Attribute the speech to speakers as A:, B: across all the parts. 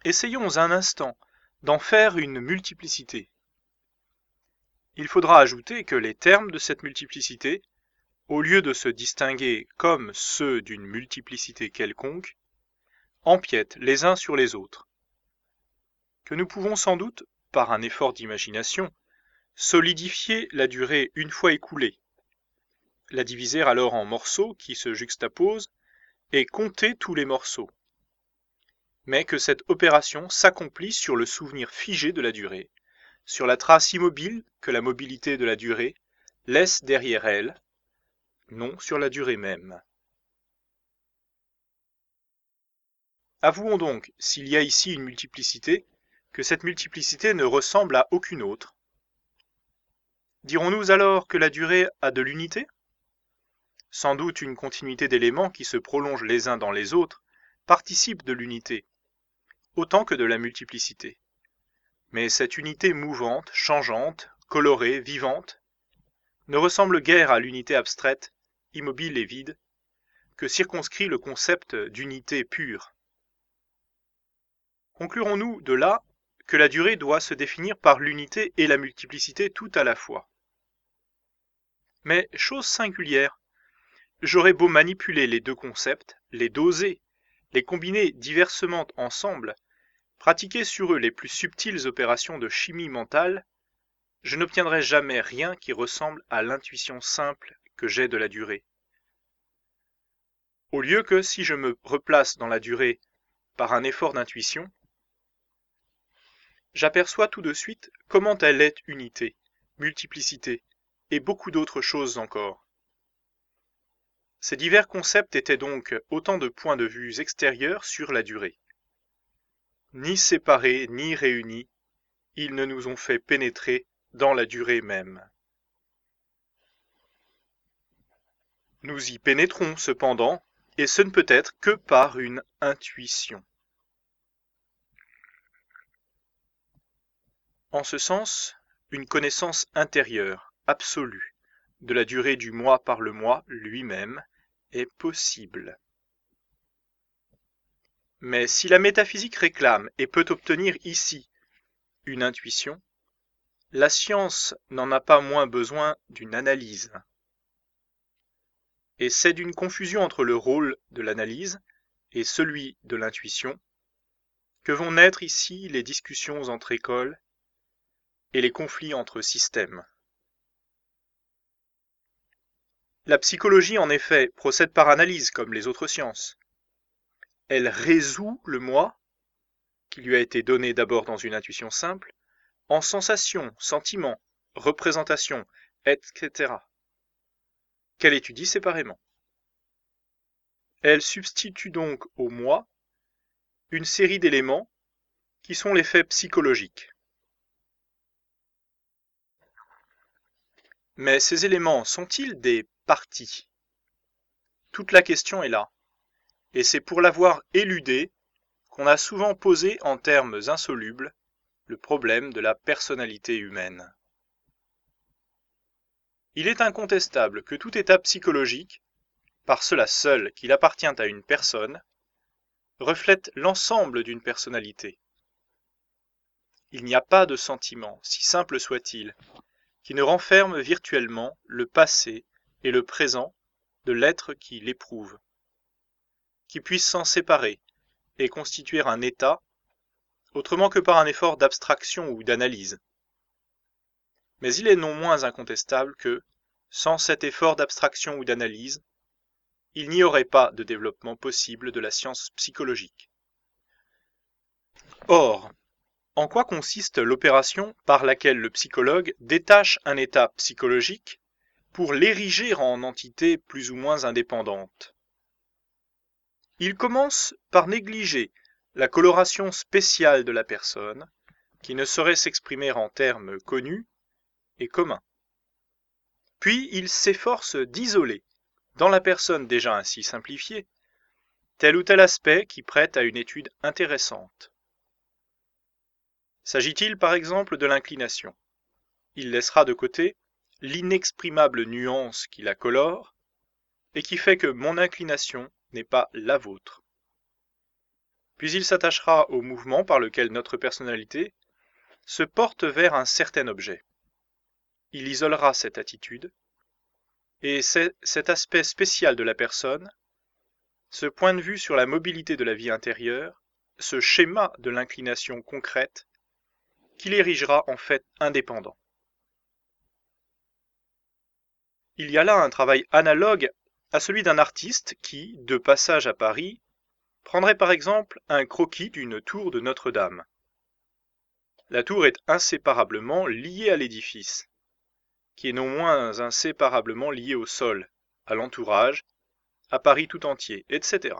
A: Essayons un instant d'en faire une multiplicité. Il faudra ajouter que les termes de cette multiplicité, au lieu de se distinguer comme ceux d'une multiplicité quelconque, empiètent les uns sur les autres, que nous pouvons sans doute, par un effort d'imagination, solidifier la durée une fois écoulée, la diviser alors en morceaux qui se juxtaposent et compter tous les morceaux, mais que cette opération s'accomplit sur le souvenir figé de la durée, sur la trace immobile que la mobilité de la durée laisse derrière elle, non sur la durée même. Avouons donc, s'il y a ici une multiplicité, que cette multiplicité ne ressemble à aucune autre. Dirons-nous alors que la durée a de l'unité ? Sans doute une continuité d'éléments qui se prolongent les uns dans les autres participe de l'unité, autant que de la multiplicité. Mais cette unité mouvante, changeante, colorée, vivante, ne ressemble guère à l'unité abstraite, immobile et vide, que circonscrit le concept d'unité pure. Conclurons-nous de là que la durée doit se définir par l'unité et la multiplicité tout à la fois. Mais, chose singulière, j'aurais beau manipuler les deux concepts, les doser, les combiner diversement ensemble, pratiquer sur eux les plus subtiles opérations de chimie mentale, je n'obtiendrai jamais rien qui ressemble à l'intuition simple que j'ai de la durée. Au lieu que, si je me replace dans la durée par un effort d'intuition, j'aperçois tout de suite comment elle est unité, multiplicité, et beaucoup d'autres choses encore. Ces divers concepts étaient donc autant de points de vue extérieurs sur la durée. Ni séparés, ni réunis, ils ne nous ont fait pénétrer dans la durée même. Nous y pénétrons cependant, et ce ne peut être que par une intuition. En ce sens, une connaissance intérieure, absolue, de la durée du moi par le moi lui-même est possible. Mais si la métaphysique réclame et peut obtenir ici une intuition, la science n'en a pas moins besoin d'une analyse. Et c'est d'une confusion entre le rôle de l'analyse et celui de l'intuition que vont naître ici les discussions entre écoles et les conflits entre systèmes. La psychologie, en effet, procède par analyse comme les autres sciences. Elle résout le moi, qui lui a été donné d'abord dans une intuition simple, en sensations, sentiments, représentations, etc., qu'elle étudie séparément. Elle substitue donc au moi une série d'éléments qui sont les faits psychologiques. Mais ces éléments sont-ils des parties ? Toute la question est là, et c'est pour l'avoir éludé qu'on a souvent posé en termes insolubles le problème de la personnalité humaine. Il est incontestable que tout état psychologique, par cela seul qu'il appartient à une personne, reflète l'ensemble d'une personnalité. Il n'y a pas de sentiment, si simple soit-il, qui ne renferme virtuellement le passé et le présent de l'être qui l'éprouve, qui puisse s'en séparer et constituer un état, autrement que par un effort d'abstraction ou d'analyse. Mais il est non moins incontestable que, sans cet effort d'abstraction ou d'analyse, il n'y aurait pas de développement possible de la science psychologique. Or, en quoi consiste l'opération par laquelle le psychologue détache un état psychologique pour l'ériger en entité plus ou moins indépendante ? Il commence par négliger la coloration spéciale de la personne, qui ne saurait s'exprimer en termes connus et communs. Puis il s'efforce d'isoler, dans la personne déjà ainsi simplifiée, tel ou tel aspect qui prête à une étude intéressante. S'agit-il par exemple de l'inclination ? Il laissera de côté l'inexprimable nuance qui la colore et qui fait que mon inclination n'est pas la vôtre. puis il s'attachera au mouvement par lequel notre personnalité se porte vers un certain objet. Il isolera cette attitude, et c'est cet aspect spécial de la personne, ce point de vue sur la mobilité de la vie intérieure, ce schéma de l'inclination concrète, qui l'érigera en fait indépendant. Il y a là un travail analogue à celui d'un artiste qui, de passage à Paris, prendrait par exemple un croquis d'une tour de Notre-Dame. La tour est inséparablement liée à l'édifice, qui est non moins inséparablement lié au sol, à l'entourage, à Paris tout entier, etc.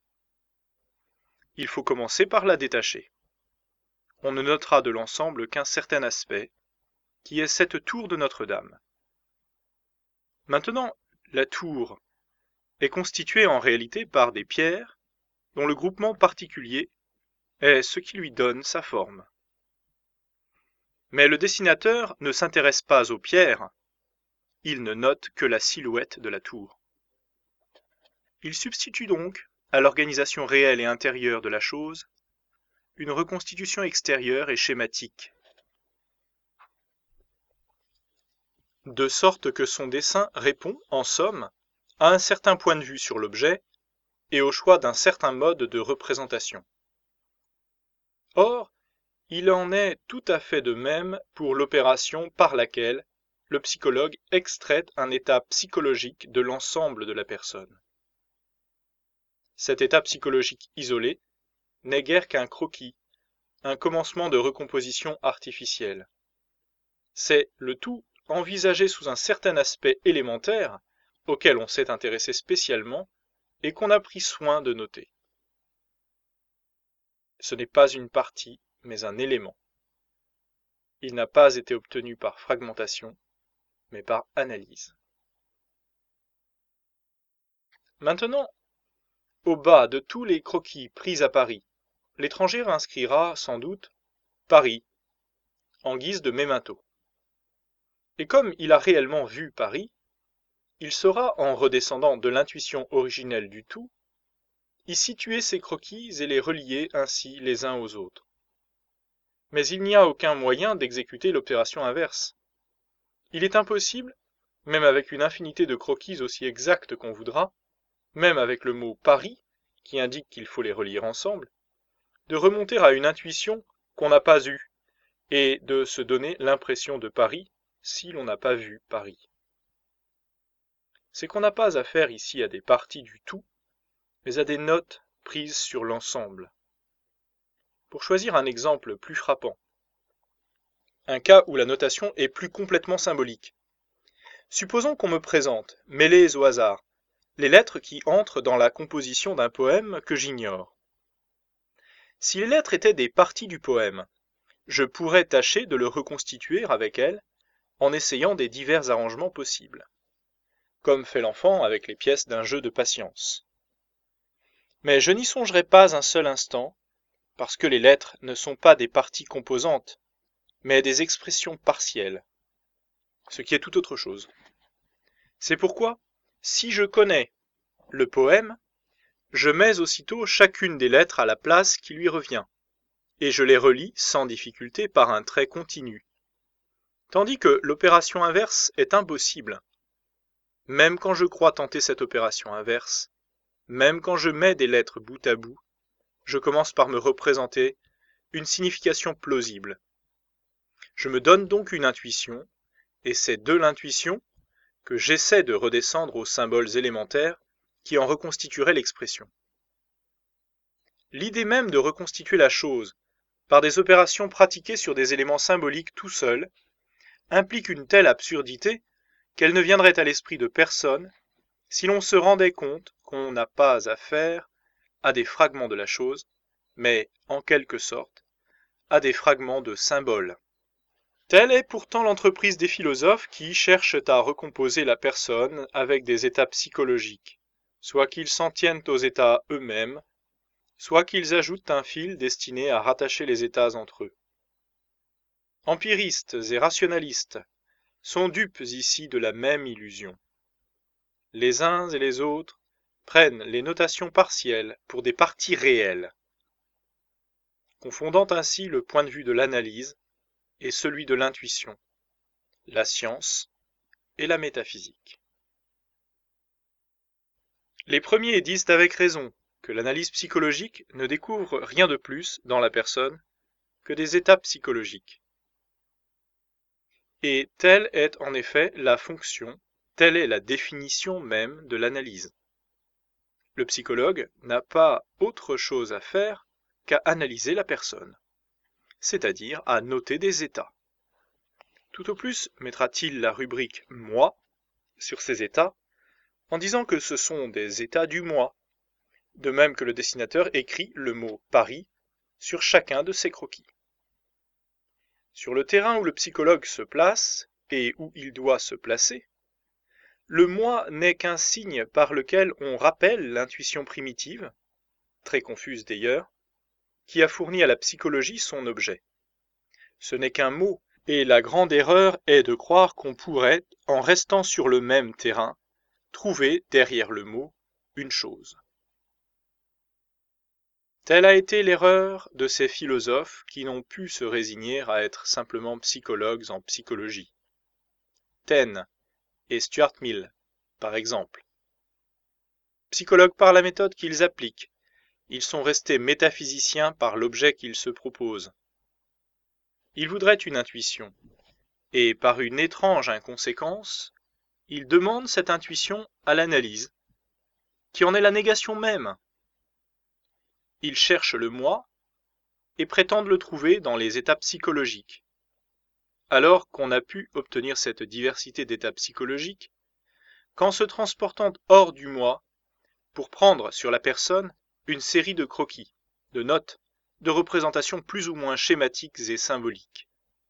A: Il faut commencer par la détacher. On ne notera de l'ensemble qu'un certain aspect, qui est cette tour de Notre-Dame. Maintenant, la tour est constituée en réalité par des pierres dont le groupement particulier est ce qui lui donne sa forme. Mais le dessinateur ne s'intéresse pas aux pierres, il ne note que la silhouette de la tour. Il substitue donc, à l'organisation réelle et intérieure de la chose, une reconstitution extérieure et schématique, de sorte que son dessin répond, en somme, à un certain point de vue sur l'objet et au choix d'un certain mode de représentation. Or, il en est tout à fait de même pour l'opération par laquelle le psychologue extrait un état psychologique de l'ensemble de la personne. Cet état psychologique isolé n'est guère qu'un croquis, un commencement de recomposition artificielle. C'est le tout envisagé sous un certain aspect élémentaire, auquel on s'est intéressé spécialement et qu'on a pris soin de noter. Ce n'est pas une partie, mais un élément. Il n'a pas été obtenu par fragmentation, mais par analyse. Maintenant, au bas de tous les croquis pris à Paris, l'étranger inscrira sans doute Paris en guise de mémento. Et comme il a réellement vu Paris, il saura, en redescendant de l'intuition originelle du tout, y situer ses croquis et les relier ainsi les uns aux autres. Mais il n'y a aucun moyen d'exécuter l'opération inverse. Il est impossible, même avec une infinité de croquis aussi exacts qu'on voudra, même avec le mot Paris, qui indique qu'il faut les relier ensemble, de remonter à une intuition qu'on n'a pas eue, et de se donner l'impression de Paris si l'on n'a pas vu Paris. C'est qu'on n'a pas affaire ici à des parties du tout, mais à des notes prises sur l'ensemble. Pour choisir un exemple plus frappant, un cas où la notation est plus complètement symbolique. Supposons qu'on me présente, mêlées au hasard, les lettres qui entrent dans la composition d'un poème que j'ignore. Si les lettres étaient des parties du poème, je pourrais tâcher de le reconstituer avec elles en essayant des divers arrangements possibles, comme fait l'enfant avec les pièces d'un jeu de patience. Mais je n'y songerai pas un seul instant, parce que les lettres ne sont pas des parties composantes, mais des expressions partielles, ce qui est tout autre chose. C'est pourquoi, si je connais le poème, je mets aussitôt chacune des lettres à la place qui lui revient, et je les relie sans difficulté par un trait continu. Tandis que l'opération inverse est impossible. Même quand je crois tenter cette opération inverse, même quand je mets des lettres bout à bout, je commence par me représenter une signification plausible. Je me donne donc une intuition, et c'est de l'intuition que j'essaie de redescendre aux symboles élémentaires qui en reconstitueraient l'expression. L'idée même de reconstituer la chose par des opérations pratiquées sur des éléments symboliques tout seuls implique une telle absurdité qu'elle ne viendrait à l'esprit de personne si l'on se rendait compte qu'on n'a pas affaire à des fragments de la chose, mais, en quelque sorte, à des fragments de symboles. Telle est pourtant l'entreprise des philosophes qui cherchent à recomposer la personne avec des états psychologiques, soit qu'ils s'en tiennent aux états eux-mêmes, soit qu'ils ajoutent un fil destiné à rattacher les états entre eux. Empiristes et rationalistes sont dupes ici de la même illusion. Les uns et les autres prennent les notations partielles pour des parties réelles. confondant ainsi le point de vue de l'analyse et celui de l'intuition, la science et la métaphysique. Les premiers disent avec raison que l'analyse psychologique ne découvre rien de plus dans la personne que des états psychologiques. Et telle est en effet la fonction, telle est la définition même de l'analyse. Le psychologue n'a pas autre chose à faire qu'à analyser la personne, c'est-à-dire à noter des états. Tout au plus mettra-t-il la rubrique « moi » sur ces états en disant que ce sont des états du moi, de même que le dessinateur écrit le mot « Paris » sur chacun de ses croquis. Sur le terrain où le psychologue se place et où il doit se placer, le moi n'est qu'un signe par lequel on rappelle l'intuition primitive, très confuse d'ailleurs, qui a fourni à la psychologie son objet. Ce n'est qu'un mot, et la grande erreur est de croire qu'on pourrait, en restant sur le même terrain, trouver derrière le mot une chose. Telle a été l'erreur de ces philosophes qui n'ont pu se résigner à être simplement psychologues en psychologie. Taine et Stuart Mill, par exemple. Psychologues par la méthode qu'ils appliquent, ils sont restés métaphysiciens par l'objet qu'ils se proposent. Ils voudraient une intuition, et par une étrange inconséquence, ils demandent cette intuition à l'analyse, qui en est la négation même. Ils cherchent le moi et prétendent le trouver dans les états psychologiques. Alors qu'on a pu obtenir cette diversité d'états psychologiques qu'en se transportant hors du moi pour prendre sur la personne une série de croquis, de notes, de représentations plus ou moins schématiques et symboliques.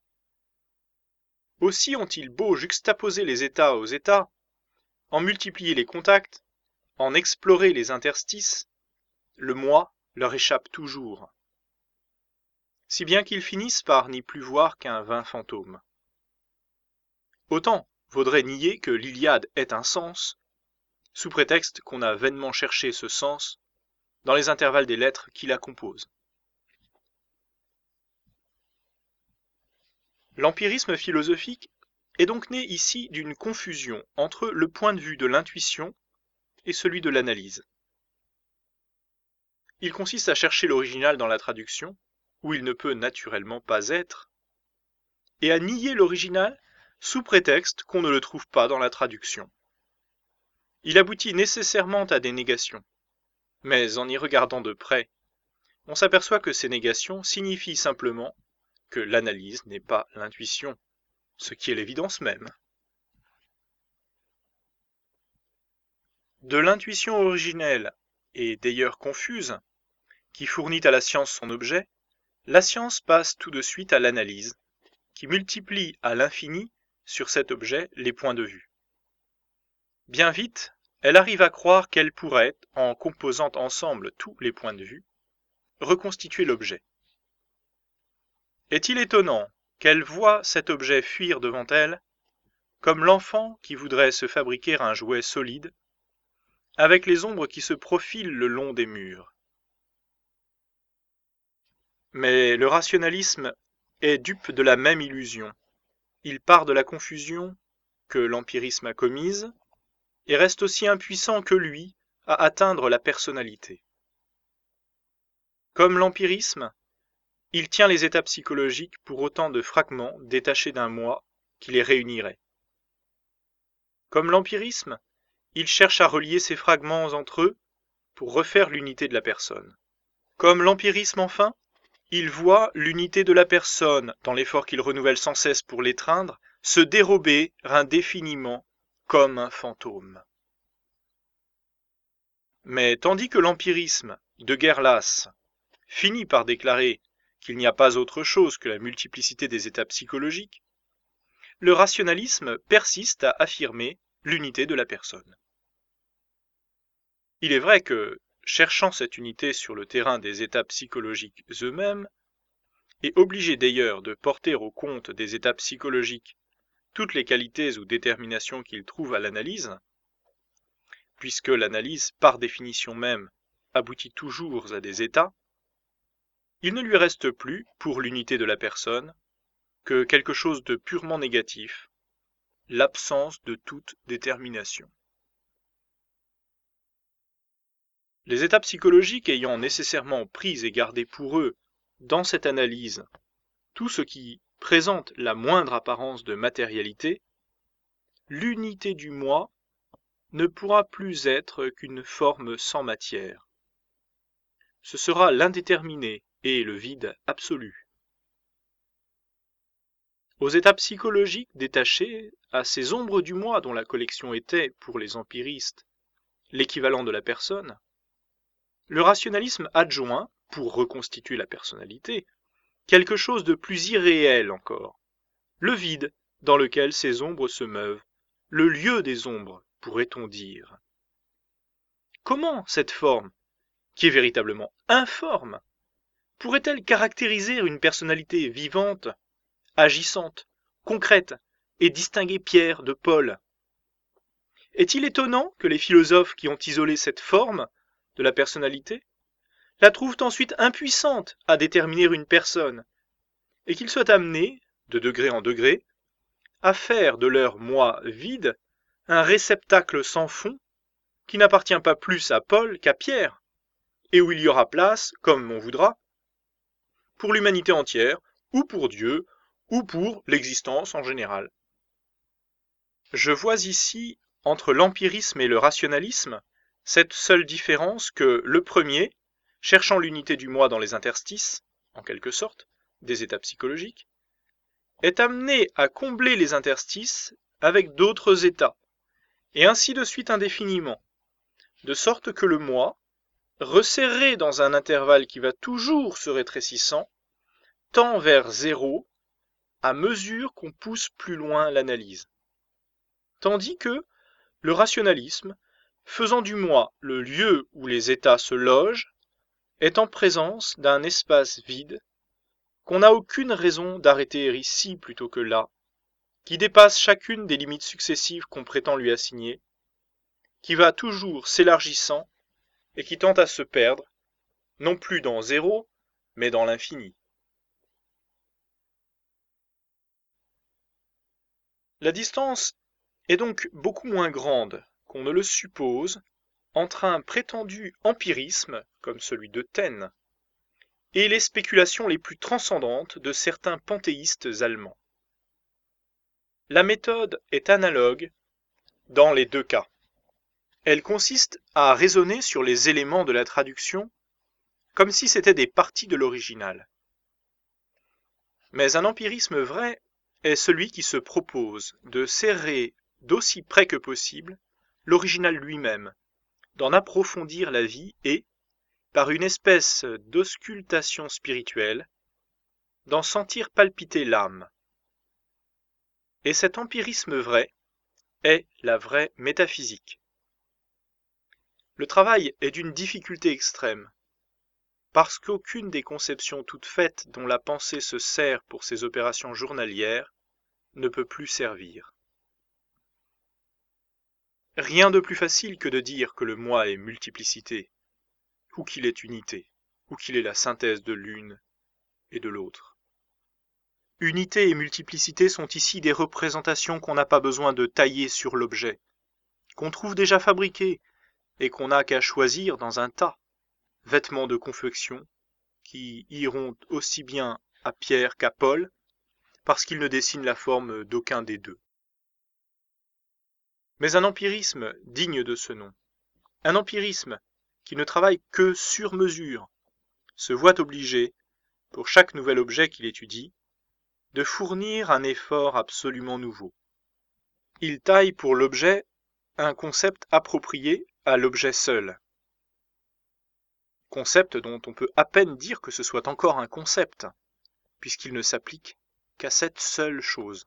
A: Aussi ont-ils beau juxtaposer les états aux états, en multiplier les contacts, en explorer les interstices, le moi leur échappe toujours, si bien qu'ils finissent par n'y plus voir qu'un vain fantôme. Autant vaudrait nier que l'Iliade ait un sens, sous prétexte qu'on a vainement cherché ce sens dans les intervalles des lettres qui la composent. L'empirisme philosophique est donc né ici d'une confusion entre le point de vue de l'intuition et celui de l'analyse. Il consiste à chercher l'original dans la traduction, où il ne peut naturellement pas être, et à nier l'original sous prétexte qu'on ne le trouve pas dans la traduction. Il aboutit nécessairement à des négations, mais en y regardant de près, on s'aperçoit que ces négations signifient simplement que l'analyse n'est pas l'intuition, ce qui est l'évidence même. De l'intuition originelle, et d'ailleurs confuse, qui fournit à la science son objet, la science passe tout de suite à l'analyse, qui multiplie à l'infini sur cet objet les points de vue. Bien vite, elle arrive à croire qu'elle pourrait, en composant ensemble tous les points de vue, reconstituer l'objet. Est-il étonnant qu'elle voie cet objet fuir devant elle, comme l'enfant qui voudrait se fabriquer un jouet solide, avec les ombres qui se profilent le long des murs? Mais le rationalisme est dupe de la même illusion. Il part de la confusion que l'empirisme a commise et reste aussi impuissant que lui à atteindre la personnalité. Comme l'empirisme, il tient les états psychologiques pour autant de fragments détachés d'un moi qui les réunirait. Comme l'empirisme, il cherche à relier ces fragments entre eux pour refaire l'unité de la personne. Comme l'empirisme enfin, il voit l'unité de la personne, dans l'effort qu'il renouvelle sans cesse pour l'étreindre, se dérober indéfiniment comme un fantôme. Mais tandis que l'empirisme, de guerre lasse, finit par déclarer qu'il n'y a pas autre chose que la multiplicité des états psychologiques, le rationalisme persiste à affirmer l'unité de la personne. Il est vrai que, cherchant cette unité sur le terrain des états psychologiques eux-mêmes, et obligé d'ailleurs de porter au compte des états psychologiques toutes les qualités ou déterminations qu'il trouve à l'analyse, puisque l'analyse, par définition même, aboutit toujours à des états, il ne lui reste plus, pour l'unité de la personne, que quelque chose de purement négatif, l'absence de toute détermination. Les états psychologiques ayant nécessairement pris et gardé pour eux, dans cette analyse, tout ce qui présente la moindre apparence de matérialité, l'unité du moi ne pourra plus être qu'une forme sans matière. Ce sera l'indéterminé et le vide absolu. Aux états psychologiques détachés, à ces ombres du moi dont la collection était, pour les empiristes, l'équivalent de la personne, le rationalisme adjoint, pour reconstituer la personnalité, quelque chose de plus irréel encore, le vide dans lequel ces ombres se meuvent, le lieu des ombres, pourrait-on dire. Comment cette forme, qui est véritablement informe, pourrait-elle caractériser une personnalité vivante, agissante, concrète, et distinguer Pierre de Paul? Est-il étonnant que les philosophes qui ont isolé cette forme de la personnalité la trouvent ensuite impuissante à déterminer une personne, et qu'ils soient amenés, de degré en degré, à faire de leur moi vide un réceptacle sans fond qui n'appartient pas plus à Paul qu'à Pierre, et où il y aura place, comme on voudra, pour l'humanité entière, ou pour Dieu, ou pour l'existence en général. Je vois ici, entre l'empirisme et le rationalisme, cette seule différence que le premier, cherchant l'unité du moi dans les interstices, en quelque sorte, des états psychologiques, est amené à combler les interstices avec d'autres états, et ainsi de suite indéfiniment, de sorte que le moi, resserré dans un intervalle qui va toujours se rétrécissant, tend vers zéro à mesure qu'on pousse plus loin l'analyse. Tandis que le rationalisme, faisant du moi le lieu où les états se logent, est en présence d'un espace vide qu'on n'a aucune raison d'arrêter ici plutôt que là, qui dépasse chacune des limites successives qu'on prétend lui assigner, qui va toujours s'élargissant et qui tend à se perdre, non plus dans zéro, mais dans l'infini. La distance est donc beaucoup moins grande qu'on ne le suppose entre un prétendu empirisme, comme celui de Taine, et les spéculations les plus transcendantes de certains panthéistes allemands. La méthode est analogue dans les deux cas. Elle consiste à raisonner sur les éléments de la traduction comme si c'étaient des parties de l'original. Mais un empirisme vrai est celui qui se propose de serrer d'aussi près que possible l'original lui-même, d'en approfondir la vie et, par une espèce d'auscultation spirituelle, d'en sentir palpiter l'âme. Et cet empirisme vrai est la vraie métaphysique. Le travail est d'une difficulté extrême, parce qu'aucune des conceptions toutes faites dont la pensée se sert pour ses opérations journalières ne peut plus servir. Rien de plus facile que de dire que le moi est multiplicité, ou qu'il est unité, ou qu'il est la synthèse de l'une et de l'autre. Unité et multiplicité sont ici des représentations qu'on n'a pas besoin de tailler sur l'objet, qu'on trouve déjà fabriquées et qu'on n'a qu'à choisir dans un tas, vêtements de confection, qui iront aussi bien à Pierre qu'à Paul, parce qu'ils ne dessinent la forme d'aucun des deux. Mais un empirisme digne de ce nom, un empirisme qui ne travaille que sur mesure, se voit obligé, pour chaque nouvel objet qu'il étudie, de fournir un effort absolument nouveau. Il taille pour l'objet un concept approprié à l'objet seul. Concept dont on peut à peine dire que ce soit encore un concept, puisqu'il ne s'applique qu'à cette seule chose.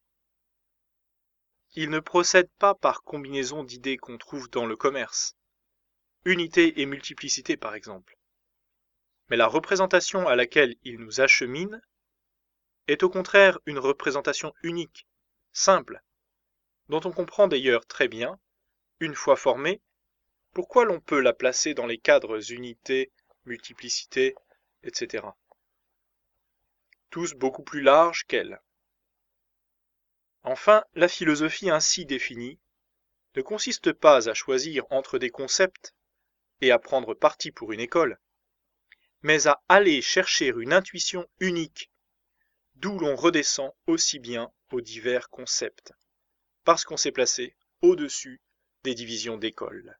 A: Il ne procède pas par combinaison d'idées qu'on trouve dans le commerce, unité et multiplicité par exemple. Mais la représentation à laquelle il nous achemine est au contraire une représentation unique, simple, dont on comprend d'ailleurs très bien, une fois formée, pourquoi l'on peut la placer dans les cadres unité, multiplicité, etc. tous beaucoup plus larges qu'elle. Enfin, la philosophie ainsi définie ne consiste pas à choisir entre des concepts et à prendre parti pour une école, mais à aller chercher une intuition unique, d'où l'on redescend aussi bien aux divers concepts, parce qu'on s'est placé au-dessus des divisions d'école.